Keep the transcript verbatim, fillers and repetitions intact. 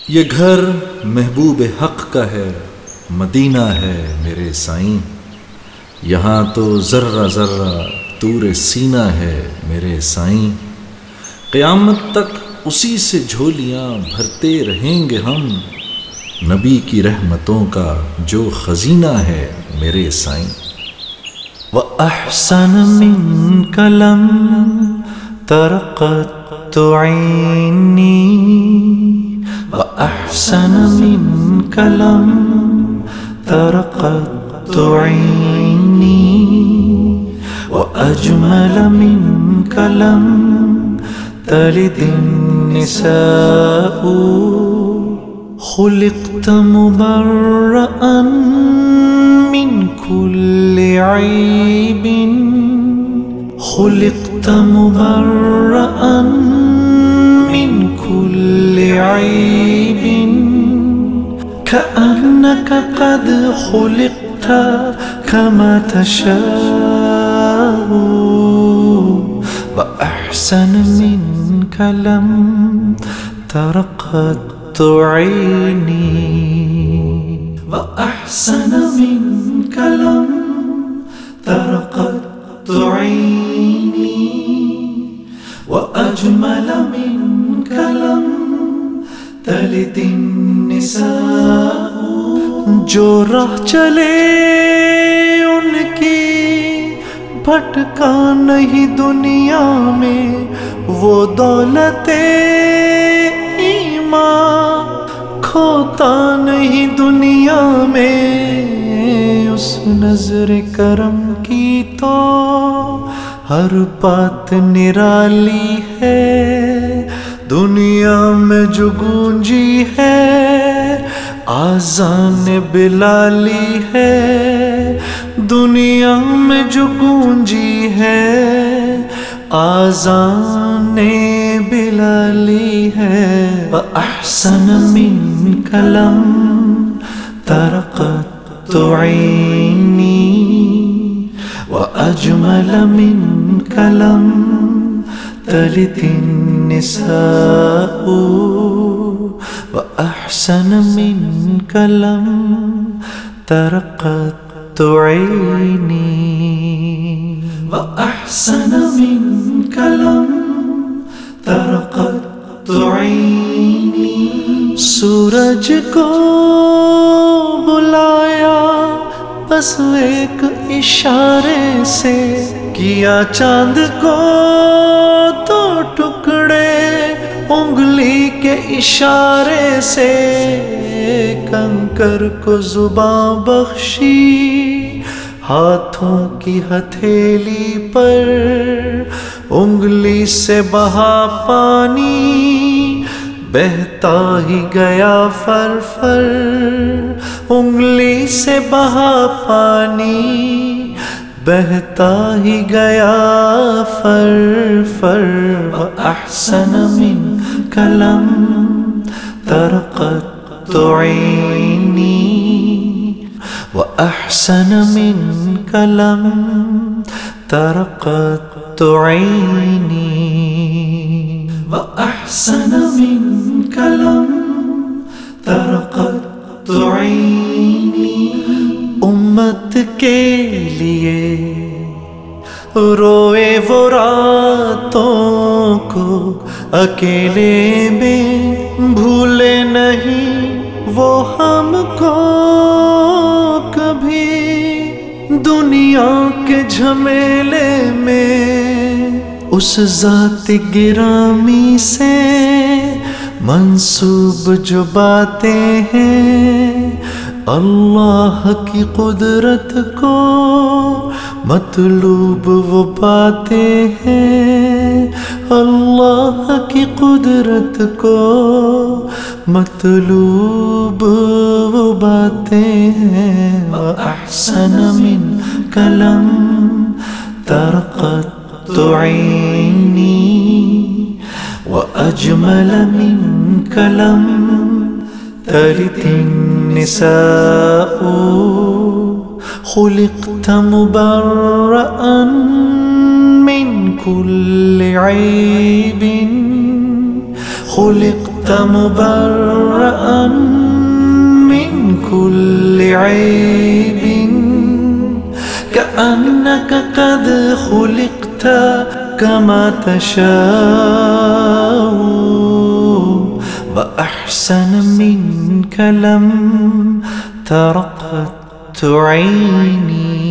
یہ گھر محبوب حق کا ہے، مدینہ ہے میرے سائیں، یہاں تو ذرہ ذرہ طور سینہ ہے میرے سائیں، قیامت تک اسی سے جھولیاں بھرتے رہیں گے ہم، نبی کی رحمتوں کا جو خزینہ ہے میرے سائیں۔ وَأَحْسَنَ مِنْكَ لَمْ تَرَ قَطُّ عَيْنِي وَأَحْسَنَ مِنْكَ لَمْ تَرَ قَطُّ عَيْنِي وَأَجْمَلَ مِنْكَ لَمْ تَلِدِ النِّسَاءُ خُلِقْتَ مُبَرَّأً مِنْ كُلِّ عَيْبٍ خُلِقْتَ مُبَرَّأً مِنْ كُلِّ عَيْبٍ كَأَنَّكَ قَدْ خُلِقْتَ كَمَا تَشَاءُ وَأَحْسَنَ مِنْكَ لَمْ تَرَ قَطُّ عَيْنِي وَأَحْسَنَ مِنْكَ لَمْ تَرَ قَطُّ عَيْنِي وَأَجْمَلَ مِنْكَ لَمْ تَلِدِ النِّسَاءُ جو راہ چلے ان کی بھٹکا نہیں دنیا میں، وہ دولت ایمان کھوتا نہیں دنیا میں، اس نظر کرم کی تو ہر بات نرالی ہے، دنیا میں جو گونجی ہے آذان بلالی ہے، دنیا میں جو گونجی ہے آذان بلالی ہے۔ وَأَحْسَنَ مِنْكَ لَمْ تَرَ قَطُّ عَيْنِي وَأَجْمَلَ مِنْكَ لَمْ تَلِدِ النِّسَاءُ وَأَحْسَنَ مِنْكَ لَمْ تَرَ قَطُّ عَيْنِي وَأَحْسَنَ مِنْكَ لَمْ تَرَ قَطُّ عَيْنِي سورج کو بلایا بس ایک اشارے سے، کیا چاند کو تو ٹکڑے انگلی کے اشارے سے، کنکر کو زباں بخشی ہاتھوں کی ہتھیلی پر، انگلی سے بہا پانی بہتا ہی گیا فر فر، انگلی سے بہا پانی بہتا ہی گیا فر فر۔ وَأَحْسَنَ مِنْكَ لَمْ تَرَ قَطُّ عَيْنِي وَأَحْسَنَ مِنْكَ لَمْ تَرَ قَطُّ عَيْنِي وَأَحْسَنَ مِنْكَ لَمْ تَرَ قَطُّ عَيْنِي امت کے لیے روئے وہ راتوں کو اکیلے میں، بھولے نہیں وہ ہم کو کبھی دنیا کے جھمیلے میں، اس ذات گرامی سے منسوب جو باتیں ہیں، اللہ کی قدرت کو مطلوب وہ باتیں ہیں، اللہ کی قدرت کو مطلوب وہ باتیں ہیں۔ وَأَحْسَنَ مِنْكَ لَمْ تَرَ قَطُّ عَيْنِي وَأَجْمَلَ مِنْكَ لَمْ تَلِدِ النِّسَاءُ خُلِقْتَ مُبَرَّأً مِنْ كُلِّ عَيْبٍ خُلِقْتَ خلقت مبرأ من كل عيب كأنك قد خلقت كما تشاء وأحسن منك لم تر قط عيني